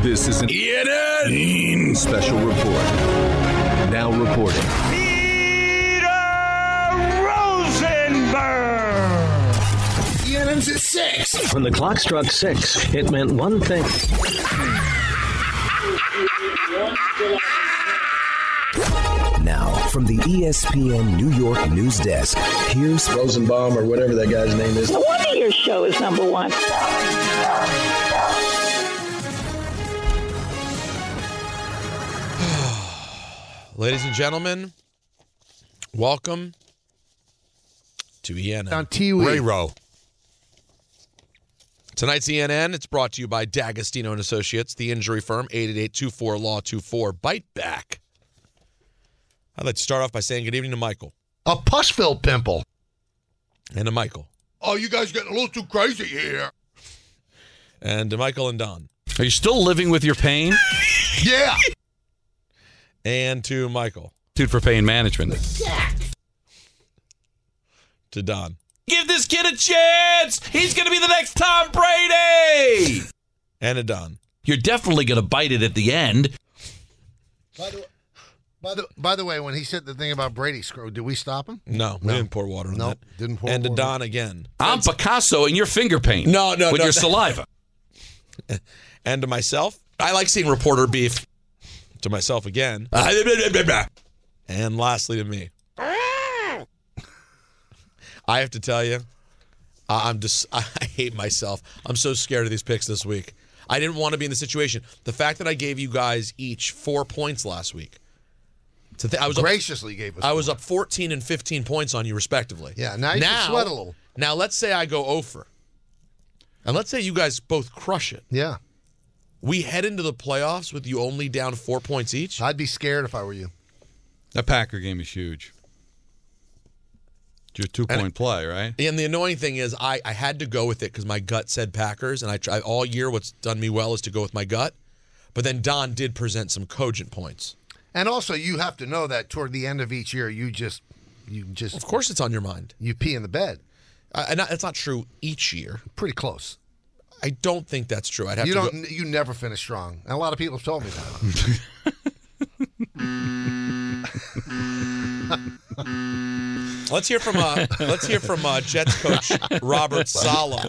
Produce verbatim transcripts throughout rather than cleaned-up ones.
This is an E N N special report. Now reporting. Peter Rosenberg! E N N's at six. When the clock struck six, it meant one thing. Now, from the E S P N New York news desk, here's Rosenbaum or whatever that guy's name is. No wonder your show is number one. Ladies and gentlemen, welcome to E N N. On T V. Ray Rowe. Tonight's E N N, it's brought to you by D'Agostino and Associates, the injury firm, eight eight eight, two four, L A W, two four. Bite back. I'd like to start off by saying good evening to Michael. A pus-filled pimple. And to Michael. Oh, you guys getting a little too crazy here. And to Michael and Don. Are you still living with your pain? Yeah. And to Michael. Dude for pain management. To Don. Give this kid a chance. He's going to be the next Tom Brady. And to Don. You're definitely going to bite it at the end. By the, by, the, by the way, when he said the thing about Brady, did we stop him? No, we No. didn't pour water on No, that. didn't pour And to water. Don again. I'm Picasso in your finger paint. No, no, With no, your no. saliva. And to myself, I like seeing reporter beef. To myself again. And lastly to me. I have to tell you, I'm just, I hate myself. I'm so scared of these picks this week. I didn't want to be in the situation. The fact that I gave you guys each four points last week. To th- I was Graciously up, gave us I was four. up fourteen and fifteen points on you, respectively. Yeah, now you can sweat a little. Now, let's say I go over. And let's say you guys both crush it. Yeah. We head into the playoffs with you only down four points each. I'd be scared if I were you. That Packer game is huge. It's your two-point play, right? And the annoying thing is I, I had to go with it because my gut said Packers, and I try all year what's done me well is to go with my gut. But then Don did present some cogent points. And also, you have to know that toward the end of each year, you just, you just, Of course it's on your mind. you pee in the bed. Uh, and that's not true each year. Pretty close. I don't think that's true. I'd have You to don't. go. You never finish strong. And a lot of people have told me that. Let's hear from uh, let's hear from uh, Jets coach Robert Saleh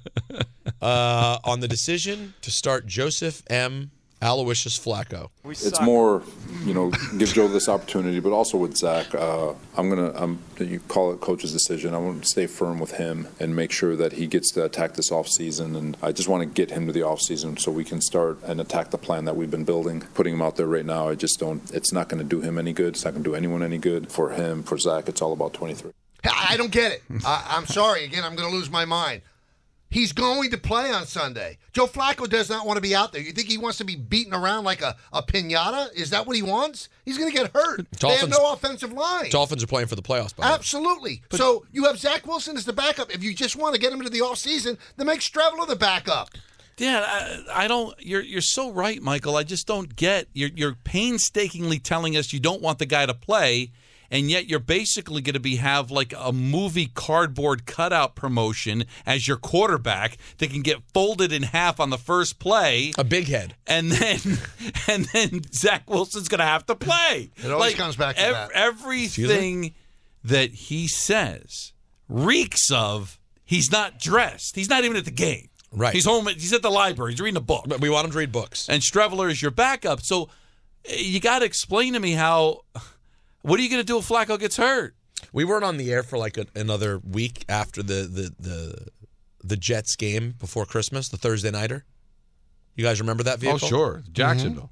uh, on the decision to start Joseph M. Aloysius Flacco. It's more, you know, give Joe this opportunity, but also with Zach, uh, I'm gonna, I'm, you call it coach's decision. I want to stay firm with him and make sure that he gets to attack this offseason. And I just want to get him to the offseason so we can start and attack the plan that we've been building. Putting him out there right now, I just don't. It's not going to do him any good. It's not going to do anyone any good. For him, for Zach, it's all about twenty-three. I I don't get it. I, I'm sorry. Again, I'm going to lose my mind. He's going to play on Sunday. Joe Flacco does not want to be out there. You think he wants to be beaten around like a, a pinata? Is that what he wants? He's going to get hurt. They have Dolphins- no offensive line. Dolphins are playing for the playoffs, by the way. Absolutely. So you have Zach Wilson as the backup. If you just want to get him into the offseason, then make Streveler the backup. Yeah, I, I don't. You're you're so right, Michael. I just don't get. You're you're painstakingly telling us you don't want the guy to play, and yet you're basically going to be have like a movie cardboard cutout promotion as your quarterback that can get folded in half on the first play. A big head. And then and then Zach Wilson's going to have to play. It always like, comes back to ev- that. Everything that he says reeks of he's not dressed. He's not even at the game. Right. He's home. He's at the library. He's reading a book. But we want him to read books. And Streveler is your backup. So you got to explain to me how. What are you going to do if Flacco gets hurt? We weren't on the air for like a, another week after the, the the the Jets game before Christmas, the Thursday nighter. You guys remember that vehicle? Oh, sure. Jacksonville.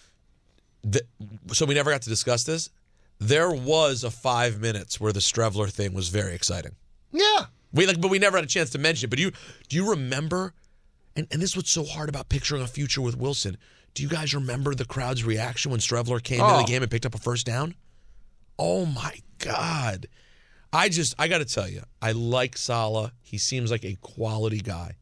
The, so we never got to discuss this. There was a five minutes where the Streveler thing was very exciting. Yeah. We like, but we never had a chance to mention it. But you do you remember? And, and this is what's so hard about picturing a future with Wilson. Do you guys remember the crowd's reaction when Streveler came Oh. into the game and picked up a first down? Oh my God. I just, I got to tell you, I like Saleh. He seems like a quality guy.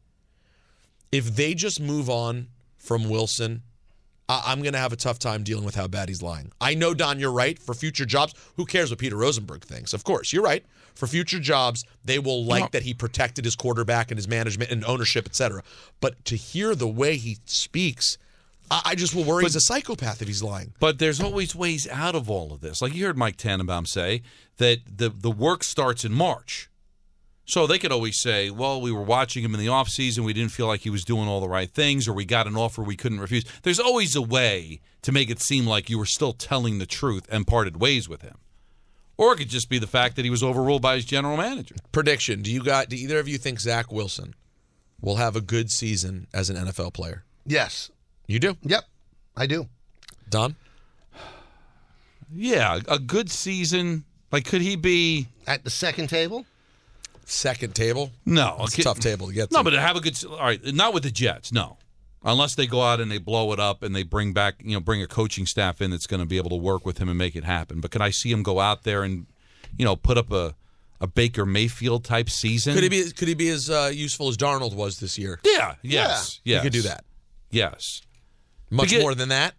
If they just move on from Wilson, I- I'm going to have a tough time dealing with how bad he's lying. I know, Don, you're right. For future jobs, who cares what Peter Rosenberg thinks? Of course, you're right. For future jobs, they will like that he protected his quarterback and his management and ownership, et cetera. But to hear the way he speaks, I, I just will worry but, he's a psychopath if he's lying. But there's always ways out of all of this. Like you heard Mike Tannenbaum say that the, the work starts in March. So they could always say, well, we were watching him in the offseason. We didn't feel like he was doing all the right things, or we got an offer we couldn't refuse. There's always a way to make it seem like you were still telling the truth and parted ways with him. Or it could just be the fact that he was overruled by his general manager. Prediction. Do you got? Do either of you think Zach Wilson will have a good season as an N F L player? Yes. You do? Yep, I do. Don? Yeah, a good season. Like, could he be... At the second table? Second table? No. It's a tough table to get to. No, but to have a good... All right, not with the Jets, no. Unless they go out and they blow it up and they bring back, you know, bring a coaching staff in that's going to be able to work with him and make it happen. But could I see him go out there and, you know, put up a, a Baker Mayfield type season? Could he be, could he be as uh, useful as Darnold was this year? Yeah, yes. Yeah. Yes. He could do that. Yes. Much get, more than that?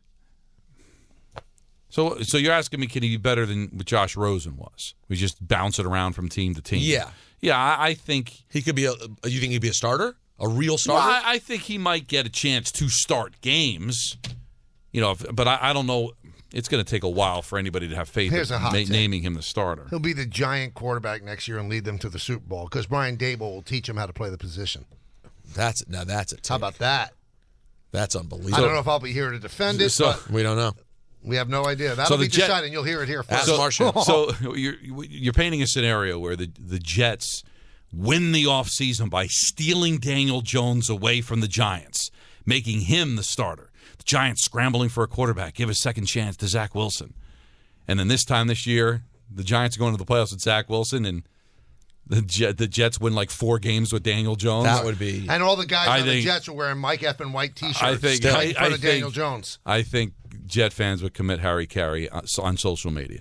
So so you're asking me, can he be better than what Josh Rosen was? We just bounce it around from team to team. Yeah. Yeah, I, I think... He could be a... You think he'd be a starter? A real starter? Well, I, I think he might get a chance to start games. You know, if, but I, I don't know. It's going to take a while for anybody to have faith Here's in a hot ma- take. naming him the starter. He'll be the giant quarterback next year and lead them to the Super Bowl because Brian Dable will teach him how to play the position. That's Now that's a take. How about that? That's unbelievable. I don't know if I'll be here to defend it, So- but We don't know. we have no idea. That'll So the be Jet- decided, and you'll hear it here first. Ask Martian. So you're you're painting a scenario where the the Jets win the offseason by stealing Daniel Jones away from the Giants, making him the starter. The Giants scrambling for a quarterback, give a second chance to Zach Wilson. And then this time this year, the Giants are going to the playoffs with Zach Wilson, and the Jet, the Jets win like four games with Daniel Jones. That would be... And all the guys I on the think- Jets are wearing Mike effing White T-shirts I think in I, front I of think, Daniel Jones. I think Jet fans would commit Harry Carey on, on social media.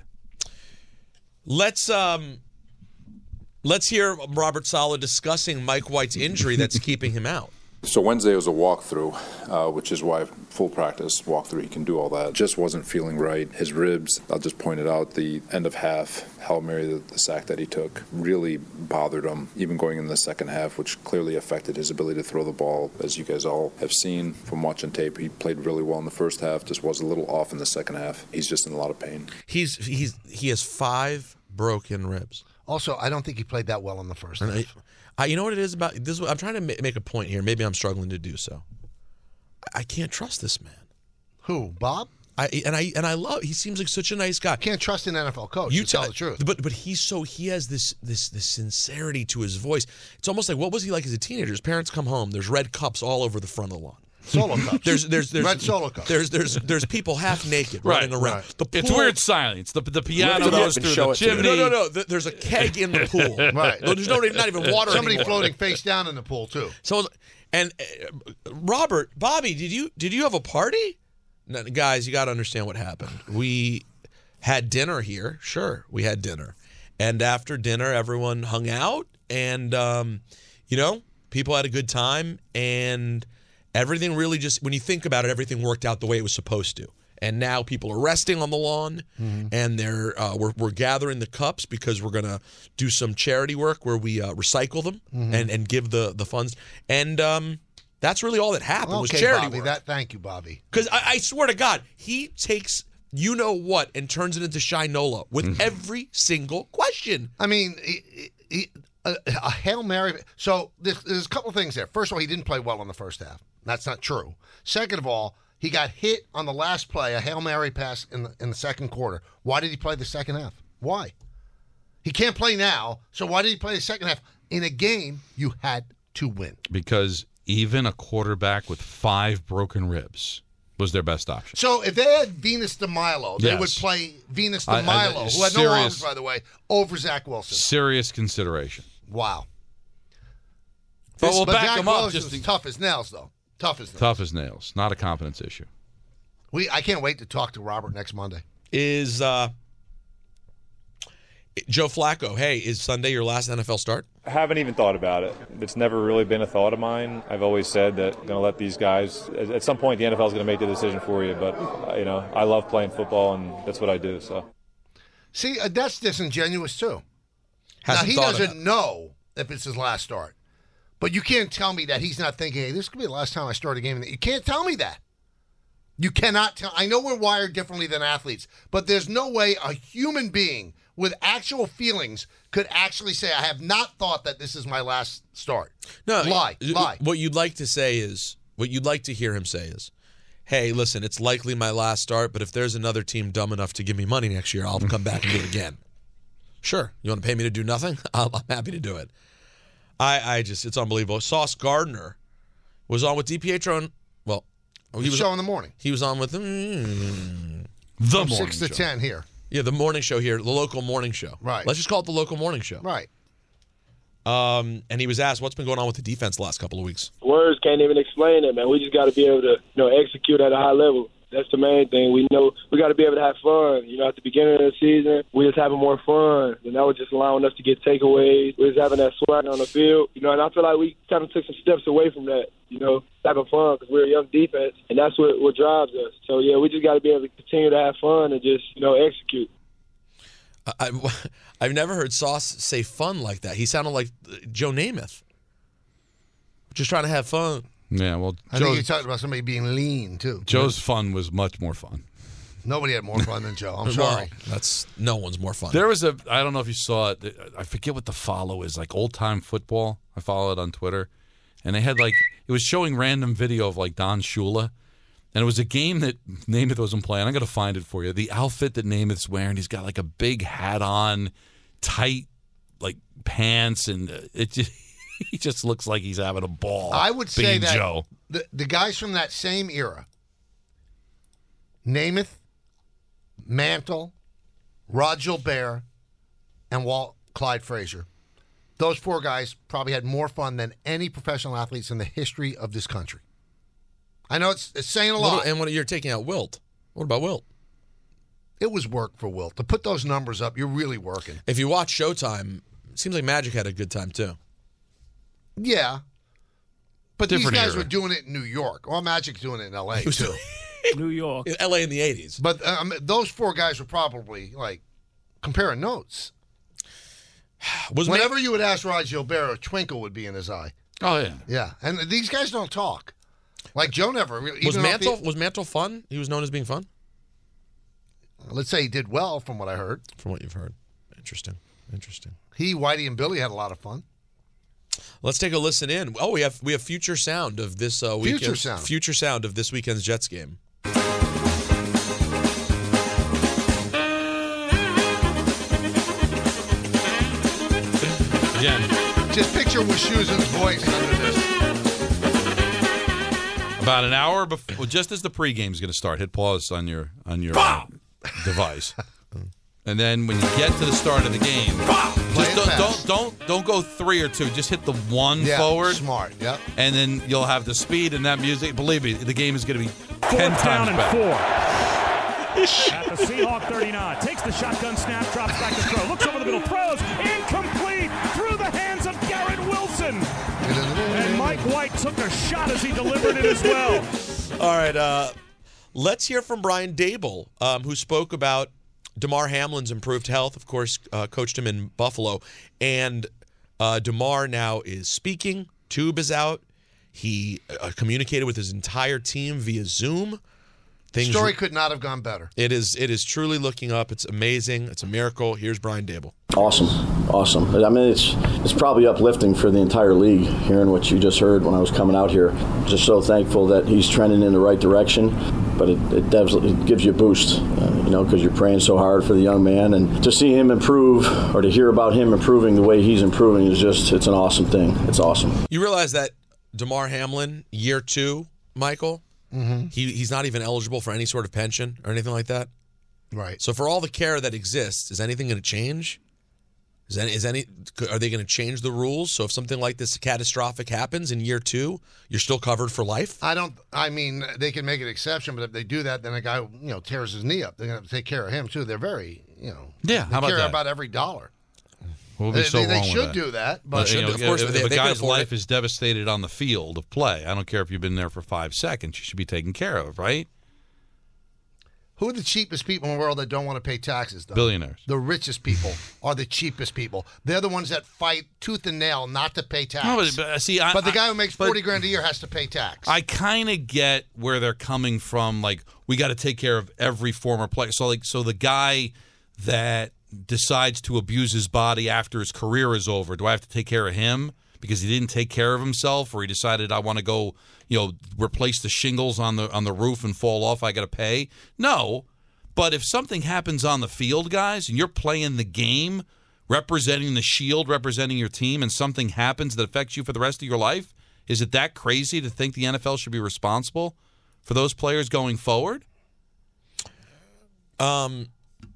Let's... um. Let's hear Robert Saleh discussing Mike White's injury that's keeping him out. So Wednesday was a walkthrough, uh, which is why full practice walkthrough, he can do all that. Just wasn't feeling right. His ribs, I'll just point it out, the end of half, Hail Mary, the, the sack that he took, really bothered him, even going in the second half, which clearly affected his ability to throw the ball. As you guys all have seen from watching tape, he played really well in the first half, just was a little off in the second half. He's just in a lot of pain. He's he's He has five broken ribs. Also, I don't think he played that well in the first And half. I, I, you know what it is about this? Is what, I'm trying to ma- make a point here. Maybe I'm struggling to do so. I, I can't trust this man. Who, Bob? I and I and I love. He seems like such a nice guy. Can't trust an N F L coach. You to tell the truth. But but he's so he has this this this sincerity to his voice. It's almost like, what was he like as a teenager? His parents come home. There's red cups all over the front of the lawn. Solo cups. There's there's there's Red solo cups. There's there's there's people half naked Right, running around. right. The It's pool- weird silence. The the piano Lift it up goes and through show the it to me. chimney. No, no, no. Th- There's a keg in the pool. Right. There's no, not even water. Somebody anymore. floating face down in the pool, too. So, and uh, Robert, Bobby, did you did you have a party? No, guys, you got to understand what happened. We had dinner here. Sure, we had dinner, and after dinner, everyone hung out, and um, you know, people had a good time, and everything really just, when you think about it, everything worked out the way it was supposed to. And now people are resting on the lawn, mm-hmm. and they're uh, we're we're gathering the cups because we're gonna do some charity work where we uh, recycle them mm-hmm. and and give the the funds. And um, that's really all that happened Okay, was charity Bobby, work. that, thank you, Bobby. Because I, I swear to God, he takes you know what and turns it into Shinola with Mm-hmm. every single question. I mean, he, he, a, a Hail Mary. So there's, there's a couple of things there. First of all, he didn't play well in the first half. That's not true. Second of all, he got hit on the last play, a Hail Mary pass in the, in the second quarter. Why did he play the second half? Why? He can't play now, so why did he play the second half? In a game, you had to win. Because even a quarterback with five broken ribs was their best option. So if they had Venus DeMilo, they Yes. would play Venus I- I- DeMilo, who had no serious- arms, by the way, over Zach Wilson. Serious consideration. Wow. But we'll but back Zach him up Wilson's just to, tough as nails, though. Tough as nails. tough as nails. Not a confidence issue. We I can't wait to talk to Robert next Monday. Is uh, Joe Flacco, hey, is Sunday your last N F L start? I haven't even thought about it. It's never really been a thought of mine. I've always said that I'm going to let these guys, at some point the N F L is going to make the decision for you, but, uh, you know, I love playing football and that's what I do, so. See, uh, that's disingenuous, too. Hasn't now, he thought doesn't about it. know if it's his last start. But you can't tell me that he's not thinking, hey, this could be the last time I start a game. You can't tell me that. You cannot tell. I know we're wired differently than athletes, but there's no way a human being with actual feelings could actually say, I have not thought that this is my last start. No, lie, y- lie. What you'd like to say is, what you'd like to hear him say is, hey, listen, it's likely my last start, but if there's another team dumb enough to give me money next year, I'll come back and do it again. Sure. You want to pay me to do nothing? I'm happy to do it. I, I just, it's unbelievable. Sauce Gardner was on with DiPietro and, well, he he was show in the morning. He was on with mm, the From morning six to show. ten here. Yeah, the morning show here, the local morning show. Right. Let's just call it the local morning show. Right. Um, and he was asked, what's been going on with the defense the last couple of weeks? Words can't even explain it, man. We just got to be able to, you know, execute at a high level. That's the main thing. We know we got to be able to have fun. You know, at the beginning of the season, we just having more fun, and that was just allowing us to get takeaways. We was having that swag on the field, you know. And I feel like we kind of took some steps away from that, you know, having fun because we're a young defense, and that's what what drives us. So yeah, we just got to be able to continue to have fun and just, you know, execute. I, I've never heard Sauce say fun like that. He sounded like Joe Namath, just trying to have fun. Yeah, well, I think you talked about somebody being lean, too. Joe's fun was much more fun. Nobody had more fun than Joe. I'm Well, sorry. that's no one's more fun. There was a, I don't know if you saw it. I forget what the follow is, like old time football. I follow it on Twitter. And they had like, it was showing random video of like Don Shula. And it was a game that Namath wasn't playing. I'm going to find it for you. The outfit that Namath's wearing, he's got like a big hat on, tight like pants, and it just, he just looks like he's having a ball. I would say being that Joe. The, the guys from that same era, Namath, Mantle, Rod Gilbert, and Walt Clyde Frazier, those four guys probably had more fun than any professional athletes in the history of this country. I know it's, it's saying a lot. What, and when you're taking out Wilt, what about Wilt? It was work for Wilt. To put those numbers up, you're really working. If you watch Showtime, it seems like Magic had a good time too. Yeah. But Different these guys era. were doing it in New York. Well, Magic's doing it in L A, too. New York. In L A in the eighties. But um, those four guys were probably, like, comparing notes. Was Whenever you would ask Rod Gilbert, a twinkle would be in his eye. Oh, yeah. Yeah. And these guys don't talk. Like, Joe never really... Was even off the- Mantle was Mantle fun? He was known as being fun? Let's say he did well, from what I heard. From what you've heard. Interesting. Interesting. He, Whitey, and Billy had a lot of fun. Let's take a listen in. Oh, we have we have future sound of this uh, weekend. Future sound. Future sound of this weekend's Jets game. Again. Just picture Wischusen's voice under this. About an hour before, well, just as the pregame is going to start, hit pause on your on your uh, device, and then when you get to the start of the game, Play just it don't, fast. don't don't don't go three or two. Just hit the one Yeah, forward, smart, yep. and then you'll have the speed and that music. Believe me, the game is going to be ten Fourth times down and better. four. At the Seahawk thirty-nine. Takes the shotgun snap, drops back to throw. Looks over the middle, throws. Incomplete. Through the hands of Garrett Wilson. And Mike White took a shot as he delivered it as well. All right, uh, let's hear from Brian Dable, um, who spoke about DeMar Hamlin's improved health. Of course, uh, coached him in Buffalo. And uh, DeMar now is speaking. Tube is out. He uh, communicated with his entire team via Zoom. Things Story could not have gone better. It is it is truly looking up. It's amazing. It's a miracle. Here's Brian Dable. Awesome, awesome. I mean, it's it's probably uplifting for the entire league, hearing what you just heard when I was coming out here. Just so thankful that he's trending in the right direction, but it it, devs, it gives you a boost, uh, you know, because you're praying so hard for the young man, and to see him improve or to hear about him improving the way he's improving is just, it's an awesome thing. It's awesome. You realize that DeMar Hamlin, year two, Michael, Mm-hmm. he he's not even eligible for any sort of pension or anything like that. Right. So for all the care that exists, is anything going to change? Is any, is any are they going to change the rules? So if something like this catastrophic happens in year two, you're still covered for life? I don't. I mean, they can make an exception, but if they do that, then a guy, you know, tears his knee up. They're going to have to take care of him too. They're very, you know, Yeah, they how about care that? about every dollar. What would be They- so they- they wrong with should that? do that, but- you know, Of course, if, they- if a they can guy's afford life it. is devastated on the field of play, I don't care if you've been there for five seconds. You should be taken care of, right? Who are the cheapest people in the world that don't want to pay taxes, though? Billionaires. The richest people are the cheapest people. They're the ones that fight tooth and nail not to pay tax. No, but, but, see, I, but the guy I, who makes forty grand a year has to pay tax. I kind of get where they're coming from. Like, we got to take care of every former player. So, like, so the guy that decides to abuse his body after his career is over, do I have to take care of him because he didn't take care of himself, or he decided I want to go, you know, replace the shingles on the on the roof and fall off? I got to pay? No. But if something happens on the field, guys, and you're playing the game, representing the Shield, representing your team, and something happens that affects you for the rest of your life, is it that crazy to think the N F L should be responsible for those players going forward? Um.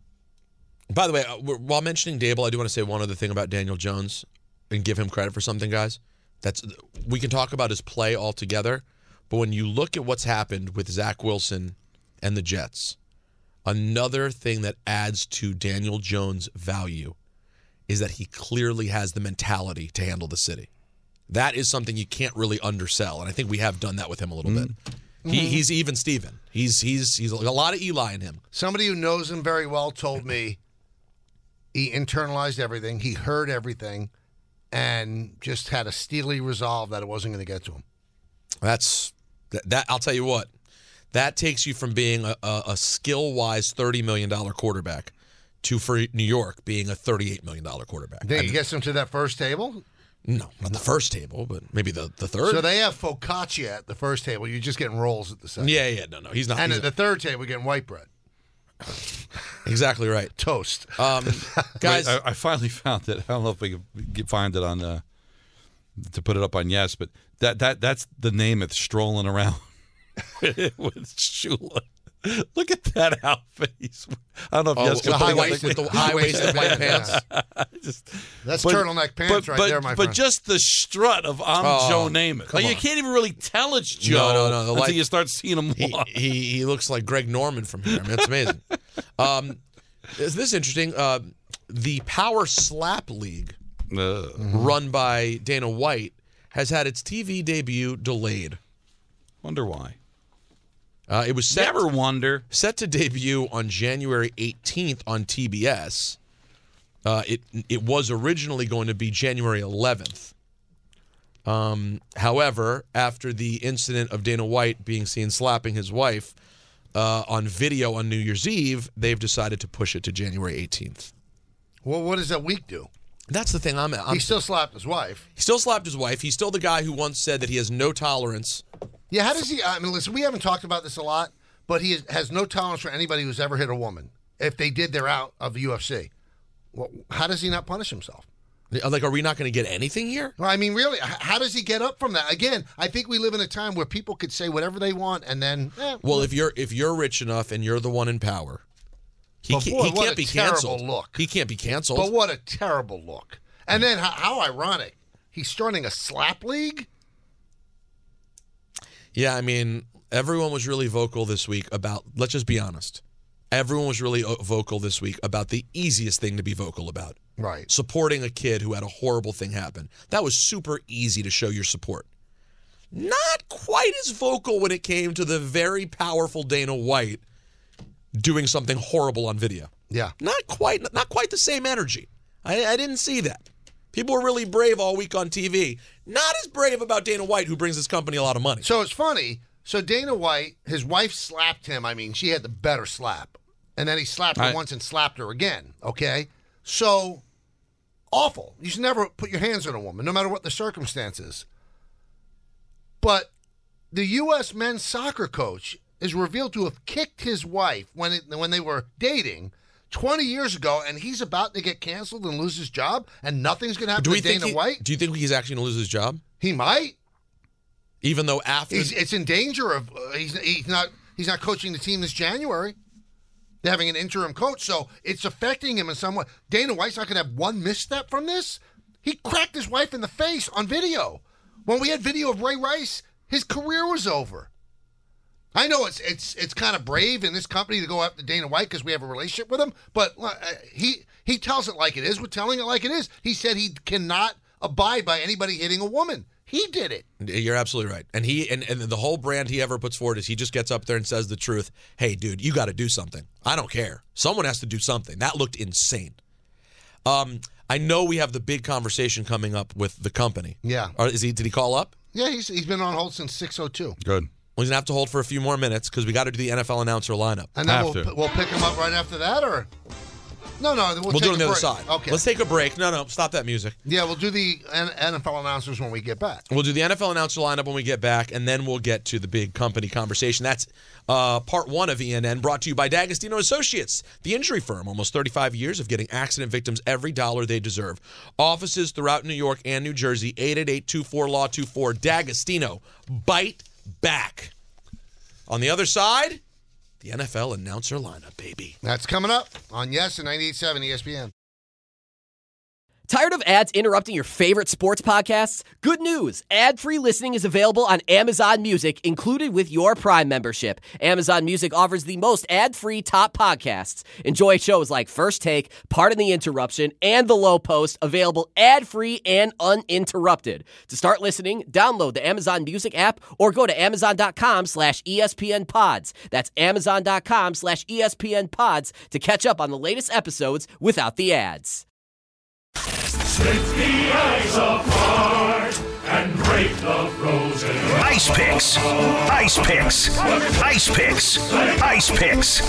By the way, while mentioning Dable, I do want to say one other thing about Daniel Jones and give him credit for something, guys. That's we can talk about his play altogether, but when you look at what's happened with Zach Wilson and the Jets, another thing that adds to Daniel Jones' value is that he clearly has the mentality to handle the city. That is something you can't really undersell, and I think we have done that with him a little mm-hmm. bit. He, he's even Steven. He's he's he's a lot of Eli in him. Somebody who knows him very well told me he internalized everything, he heard everything, and just had a steely resolve that it wasn't going to get to him. That's that, that. I'll tell you what. That takes you from being a, a, a skill-wise thirty million dollars quarterback to, for New York, being a thirty-eight million dollars quarterback. Then you get them to that first table? No, not the first table, but maybe the, the third. So they have focaccia at the first table. You're just getting rolls at the second. Yeah, yeah, no, no. He's not. And he's at the third table, we're getting white bread. Exactly right. Toast. Um, guys. Wait, I, I finally found it. I don't know if we can find it on uh, to put it up on Yes, but that that that's the name it's strolling around with Shula. Look at that outfit. He's, I don't know if oh, Yes the high waist with the high waisted white pants. Just, That's but, turtleneck pants but, right but, there, my but friend. But just the strut of I'm oh, Joe Namath. Like, you can't even really tell it's Joe no, no, no, until like, you start seeing him walk. He, he, he looks like Greg Norman from here. I mean, that's amazing. um, is this interesting? Uh, the Power Slap League, uh, run by Dana White, has had its T V debut delayed. Wonder why. Uh, it was set, Never wonder. set to debut on January eighteenth on T B S. Uh, it it was originally going to be January eleventh. Um, however, after the incident of Dana White being seen slapping his wife uh, on video on New Year's Eve, they've decided to push it to January eighteenth. Well, what does that week do? That's the thing I'm at. He still slapped his wife. He still slapped his wife. He's still the guy who once said that he has no tolerance. Yeah, how does he? I mean, listen, we haven't talked about this a lot, but he has no tolerance for anybody who's ever hit a woman. If they did, they're out of the U F C. Well, how does he not punish himself? Like, are we not going to get anything here? Well, I mean, really, how does he get up from that? Again, I think we live in a time where people could say whatever they want, and then. Eh, well, if you're if you're rich enough and you're the one in power, he, boy, can't, he what can't a be terrible canceled. Look. He can't be canceled. But what a terrible look! And then how, how ironic, he's starting a slap league. Yeah, I mean, everyone was really vocal this week about, let's just be honest, everyone was really vocal this week about the easiest thing to be vocal about. Right. Supporting a kid who had a horrible thing happen. That was super easy to show your support. Not quite as vocal when it came to the very powerful Dana White doing something horrible on video. Yeah. Not quite, not quite the same energy. I, I didn't see that. People were really brave all week on T V. Not as brave about Dana White, who brings this company a lot of money. So it's funny. So Dana White, his wife slapped him. I mean, she had the better slap. And then he slapped her I, once and slapped her again. Okay? So, awful. You should never put your hands on a woman, no matter what the circumstances. But the U S men's soccer coach is revealed to have kicked his wife when it, when they were dating twenty years ago, and he's about to get canceled and lose his job, and nothing's going to happen do we to Dana think he, White? Do you think he's actually going to lose his job? He might. Even though after he's, it's in danger of uh, he's he's not he's not coaching the team this January. They're having an interim coach, so it's affecting him in some way. Dana White's not going to have one misstep from this. He cracked his wife in the face on video. When we had video of Ray Rice, his career was over. I know it's it's it's kind of brave in this company to go after Dana White because we have a relationship with him, but uh, he he tells it like it is. We're telling it like it is. He said he cannot abide by anybody hitting a woman. He did it. You're absolutely right. And he and, and the whole brand he ever puts forward is he just gets up there and says the truth. Hey, dude, you got to do something. I don't care. Someone has to do something. That looked insane. Um, I know we have the big conversation coming up with the company. Yeah. Or is he? Did he call up? Yeah, he's he's been on hold since six oh two. Good. Well, he's going to have to hold for a few more minutes because we got to do the N F L announcer lineup. And then we'll, we'll pick him up right after that, or? No, no, we'll, We'll take do it on the a other break. side. Okay. Let's take a break. No, no, stop that music. Yeah, we'll do the N F L announcers when we get back. We'll do the N F L announcer lineup when we get back, and then we'll get to the big company conversation. That's uh, part one of E N N, brought to you by D'Agostino Associates, the injury firm. Almost thirty-five years of getting accident victims every dollar they deserve. Offices throughout New York and New Jersey, eight eight eight, two four, L A W, two four. D'Agostino, bite back. On the other side, the N F L announcer lineup, baby. That's coming up on Yes and ninety-eight point seven E S P N. Tired of ads interrupting your favorite sports podcasts? Good news! Ad-free listening is available on Amazon Music, included with your Prime membership. Amazon Music offers the most ad-free top podcasts. Enjoy shows like First Take, Pardon the Interruption, and The Low Post, available ad-free and uninterrupted. To start listening, download the Amazon Music app or go to amazon.com slash ESPN pods. That's amazon.com slash ESPN pods to catch up on the latest episodes without the ads. Split the ice apart and break the frozen. Ice picks. Ice picks. Ice picks. Ice picks.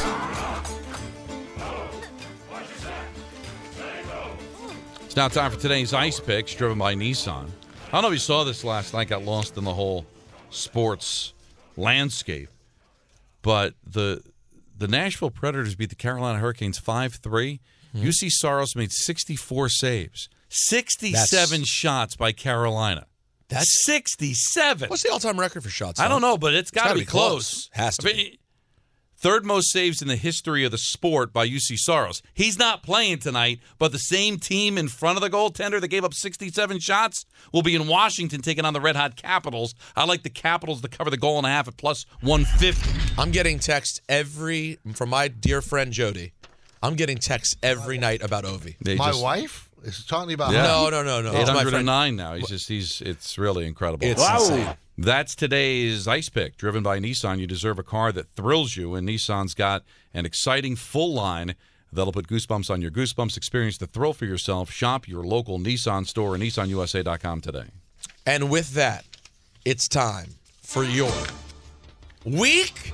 It's now time for today's Ice Picks, driven by Nissan. I don't know if you saw this last night, got lost in the whole sports landscape, but the the Nashville Predators beat the Carolina Hurricanes five three. Mm-hmm. U C Saros made sixty-four saves. sixty-seven that's, shots by Carolina. That's sixty-seven. What's the all-time record for shots? I don't know, but it's got to be, be close. close. Has to I mean, be. Third most saves in the history of the sport by U C Saros. He's not playing tonight, but the same team in front of the goaltender that gave up sixty-seven shots will be in Washington taking on the Red Hot Capitals. I like the Capitals to cover the goal and a half at plus one fifty. I'm getting texts every from my dear friend Jody. I'm getting texts every night about Ovi. They My just, wife is talking about yeah. No, no, no, no. eight hundred nine now. He's just he's it's really incredible. It's wow. insane. That's today's Ice Pick, driven by Nissan. You deserve a car that thrills you, and Nissan's got an exciting full line that'll put goosebumps on your goosebumps. Experience the thrill for yourself. Shop your local Nissan store at nissan u s a dot com today. And with that, it's time for your Week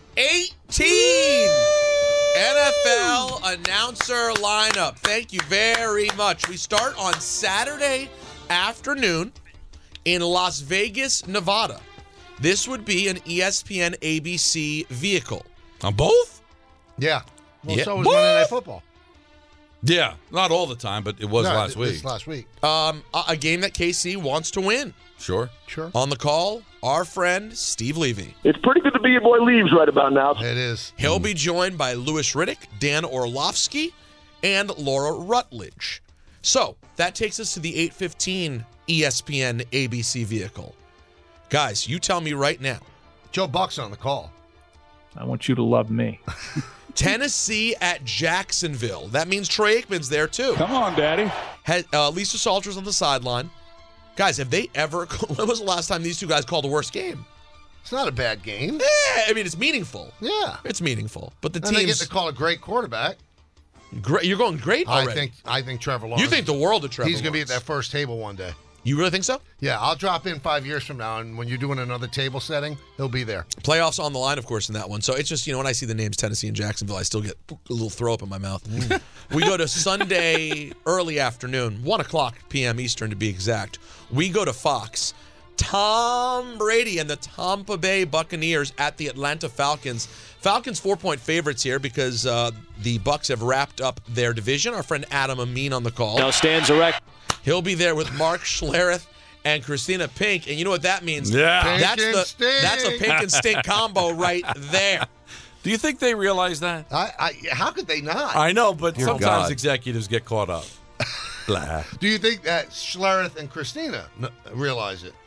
eighteen N F L announcer lineup. Thank you very much. We start on Saturday afternoon in Las Vegas, Nevada. This would be an E S P N A B C vehicle. On both? Yeah. Well, yeah. so was Monday Night Football. Yeah, not all the time, but it was no, last it, week. It's last week. Um, a, a game that K C wants to win. Sure. Sure. On the call, our friend Steve Levy. It's pretty good to be your boy Leaves right about now. It is. He'll be joined by Louis Riddick, Dan Orlovsky, and Laura Rutledge. So that takes us to the eight fifteen E S P N A B C vehicle. Guys, you tell me right now. Joe Buck's on the call. I want you to love me. Tennessee at Jacksonville. That means Troy Aikman's there, too. Come on, Daddy. Had, uh, Lisa Salters on the sideline. Guys, have they ever... When was the last time these two guys called a worse game? It's not a bad game. Yeah, I mean, it's meaningful. Yeah. It's meaningful. But the and teams... they get to call a great quarterback. Great, you're going great already. I think I think Trevor Lawrence... You think the world of Trevor He's going to be at Lawrence. that first table one day. You really think so? Yeah, I'll drop in five years from now, and when you're doing another table setting, he'll be there. Playoffs on the line, of course, in that one. So it's just, you know, when I see the names Tennessee and Jacksonville, I still get a little throw up in my mouth. Mm. We go to Sunday early afternoon, one o'clock p.m. Eastern to be exact. We go to Fox. Tom Brady and the Tampa Bay Buccaneers at the Atlanta Falcons. Falcons four-point favorites here because uh, the Bucs have wrapped up their division. Our friend Adam Amin on the call. Now stands erect. He'll be there with Mark Schlereth and Christina Pink. And you know what that means? Yeah. Pink That's, and the, stink. that's a Pink and Stink combo right there. Do you think they realize that? I, I, how could they not? I know, but Dear sometimes God. executives get caught up. Blah. Do you think that Schlereth and Christina n- realize it?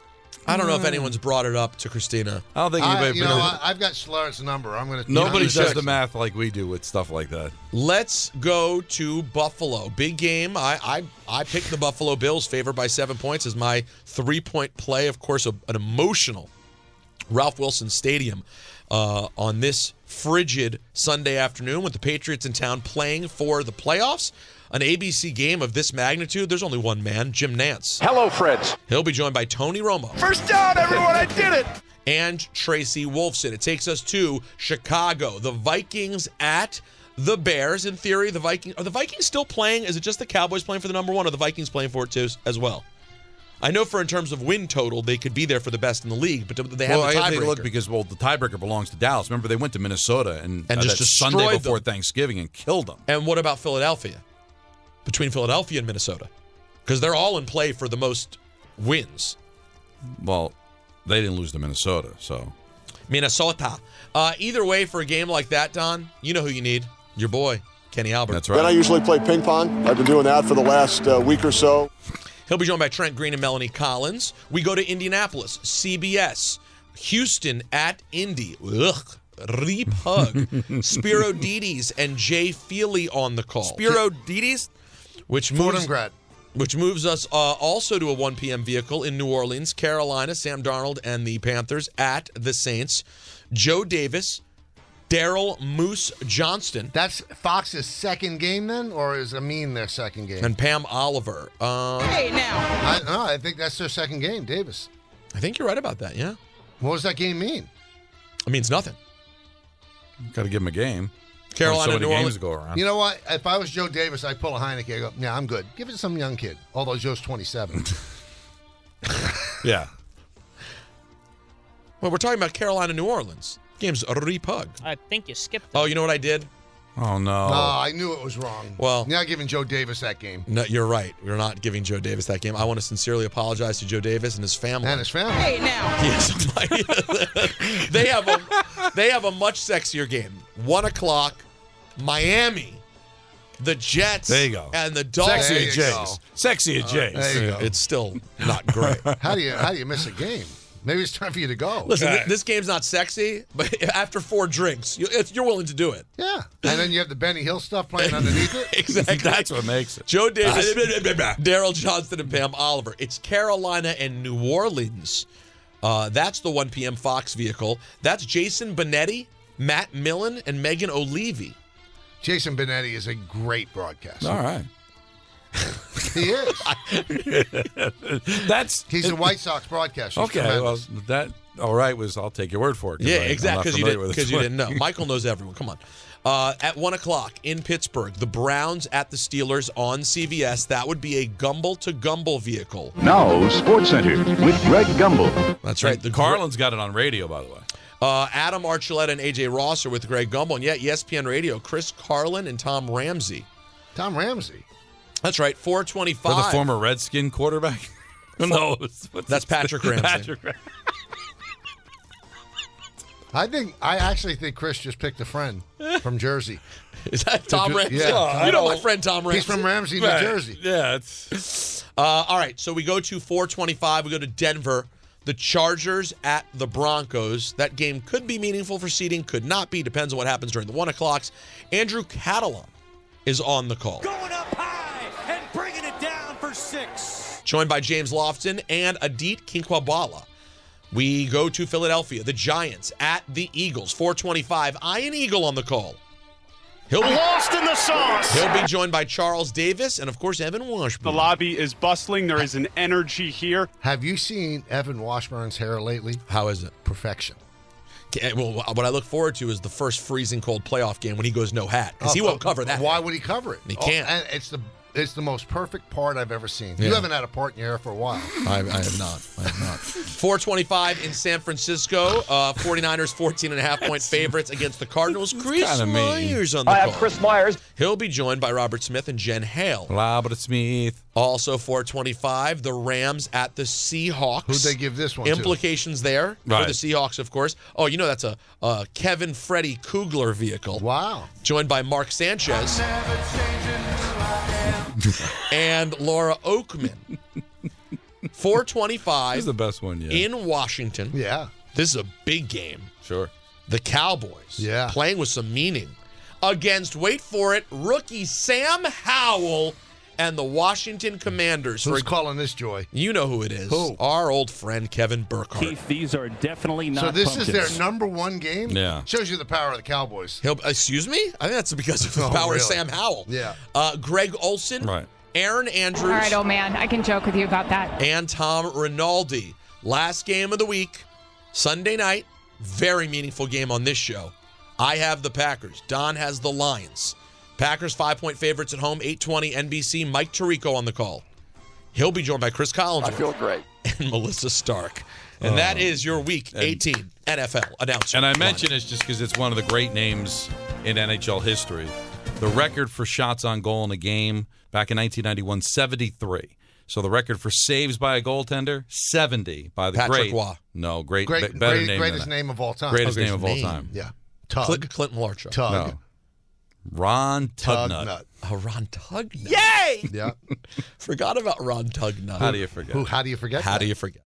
I don't know if anyone's brought it up to Christina. I don't think I, anybody. you know, I, I've got Schlereth's number. I'm going to. Nobody does the math like we do with stuff like that. Let's go to Buffalo. Big game. I I, I picked the Buffalo Bills, favored by seven points, as my three-point play. Of course, a, an emotional Ralph Wilson Stadium uh, on this frigid Sunday afternoon with the Patriots in town playing for the playoffs. An A B C game of this magnitude, there's only one man, Jim Nantz. Hello, Fritz. He'll be joined by Tony Romo. First down, everyone. I did it. And Tracy Wolfson. It takes us to Chicago. The Vikings at the Bears. In theory, the Vikings are the Vikings still playing? Is it just the Cowboys playing for the number one, or the Vikings playing for it too as well? I know for in terms of win total, they could be there for the best in the league, but they have well, the I have to tiebreaker. look because well, the tiebreaker belongs to Dallas. Remember, they went to Minnesota and, And uh, just that destroyed Sunday before them. Thanksgiving and killed them. And what about Philadelphia? Between Philadelphia and Minnesota, because they're all in play for the most wins. Well, they didn't lose to Minnesota, so Minnesota. Uh, either way, for a game like that, Don, you know who you need. Your boy, Kenny Albert. That's Then I usually play ping pong. I've been doing that for the last uh, week or so. He'll be joined by Trent Green and Melanie Collins. We go to Indianapolis, C B S, Houston at Indy. Ugh. Reap hug. Spiro Dides and Jay Feely on the call. Spiro Dides? Which moves, Fordham grad. which moves us uh, also to a one p.m. vehicle in New Orleans, Carolina, Sam Darnold and the Panthers at the Saints. Joe Davis, Daryl Moose Johnston. That's Fox's second game then, or is Amin their second game? And Pam Oliver. Uh, hey, now. I, no, I think that's their second game, Davis. I think you're right about that, yeah. What does that game mean? It means nothing. Got to give them a game. Carolina, so many New games Orleans. go around. You know what? If I was Joe Davis, I'd pull a Heineke. I go, yeah, I'm good. Give it to some young kid. Although Joe's twenty-seven. Yeah. Well, we're talking about Carolina, New Orleans. Game's a repug. I think you skipped it. Oh, you know what I did? Oh, no. No, I knew it was wrong. Well, you're not giving Joe Davis that game. No, you're right. We're not giving Joe Davis that game. I want to sincerely apologize to Joe Davis and his family. And his family. Hey, now. Yes, they have a they have a much sexier game. One o'clock, Miami, the Jets. There you go. And the Dolphins. Sexy at Jays. Sexy at Jays. There you go. It's still not great. How do you how do you miss a game? Maybe it's time for you to go. Listen, th- this game's not sexy, but after four drinks, you, it's, you're willing to do it. Yeah. And then you have the Benny Hill stuff playing underneath it. Exactly. That's what makes it. Joe Davis, Daryl Johnston, and Pam Oliver. It's Carolina and New Orleans. Uh, that's the one p.m. Fox vehicle. That's Jason Benetti, Matt Millen, and Megan O'Leary. Jason Benetti is a great broadcaster. All right. He is. That's He's a White Sox broadcaster. He's okay. tremendous. Well, that all right was I'll take your word for it. 'cause Yeah, I- I'm exactly. not Because you familiar didn't with because this you one. didn't know. Michael knows everyone. Come on. Uh, at one o'clock in Pittsburgh, the Browns at the Steelers on C B S. That would be a Gumble to Gumble vehicle. Now, Sports Center with Greg Gumbel. That's right. The Carlin's got it on radio, by the way. Uh, Adam Archuleta and A J Ross are with Greg Gumbel. And yet, E S P N Radio, Chris Carlin and Tom Ramsey. Tom Ramsey. That's right. four twenty-five. For the former Redskin quarterback. no, what's That's Patrick Ramsey. Patrick Ramsey. I think I actually think Chris just picked a friend from Jersey. Is that Tom Ramsey? Yeah. You know my friend Tom Ramsey. He's from Ramsey, New Right. Jersey. Yeah, it's Uh, all right, so we go to four twenty-five. We go to Denver. The Chargers at the Broncos. That game could be meaningful for seeding, could not be. Depends on what happens during the one o'clocks. Andrew Catalan is on the call. Going up high and bringing it down for six. Joined by James Lofton and Adit Kinkwabala. We go to Philadelphia. The Giants at the Eagles. four twenty-five. Ian Eagle on the call. He'll be, Lost in the sauce. he'll be joined by Charles Davis and, of course, Evan Washburn. The lobby is bustling. There is an energy here. Have you seen Evan Washburn's hair lately? How is it? Perfection. Okay, well, what I look forward to is the first freezing cold playoff game when he goes no hat, because he Oh, won't cover that. Why would he cover it? He can't. Oh, and it's the it's the most perfect part I've ever seen. Yeah. You haven't had a part in your hair for a while. I, I have not. I have not. four twenty-five in San Francisco. Uh, 49ers fourteen and a half point favorites against the Cardinals. Chris kinda mean. Myers on the I call. have Chris Myers. He'll be joined by Robert Smith and Jen Hale. Robert Smith. Also four twenty-five, the Rams at the Seahawks. Who'd they give this one to? Implications there Right. for the Seahawks, of course. Oh, you know that's a, a Kevin Freddy Kugler vehicle. Wow. Joined by Mark Sanchez and Laura Oakman. four twenty-five. This is the best one yet. In Washington. Yeah. This is a big game. Sure. The Cowboys. Yeah. Playing with some meaning. Against, wait for it, rookie Sam Howell and the Washington Commanders. Who's For, calling this, Joy? You know who it is. Who? Our old friend Kevin Burkhardt. Keith, these are definitely not So this pumpkins. is their number one game? Yeah. Shows you the power of the Cowboys. He'll, excuse me? I think that's because of the Oh, power really? of Sam Howell. Yeah. Uh, Greg Olson. Right. Aaron Andrews. All right, old man. I can joke with you about that. And Tom Rinaldi. Last game of the week, Sunday night. Very meaningful game on this show. I have the Packers. Don has the Lions. Packers five-point favorites at home, eight twenty N B C. Mike Tirico on the call. He'll be joined by Chris Collins. I feel great. And Melissa Stark. And Oh. that is your Week eighteen N F L announcer. And I mention this just because it's one of the great names in N H L history. The record for shots on goal in a game back in nineteen ninety-one, seventy-three. So the record for saves by a goaltender, seventy by the Patrick great. Waugh. No, great, Great, be- better great- name greatest than that. name of all time. Greatest Okay, name of all name. time. Yeah. Tug. Clint, Clinton Larcher. Tug. No. Ron Tugnut. Tugnut. Oh, Ron Tugnut. Yay! Yeah. Forgot about Ron Tugnut. How do you forget? Who? How do you forget? How that? do you forget?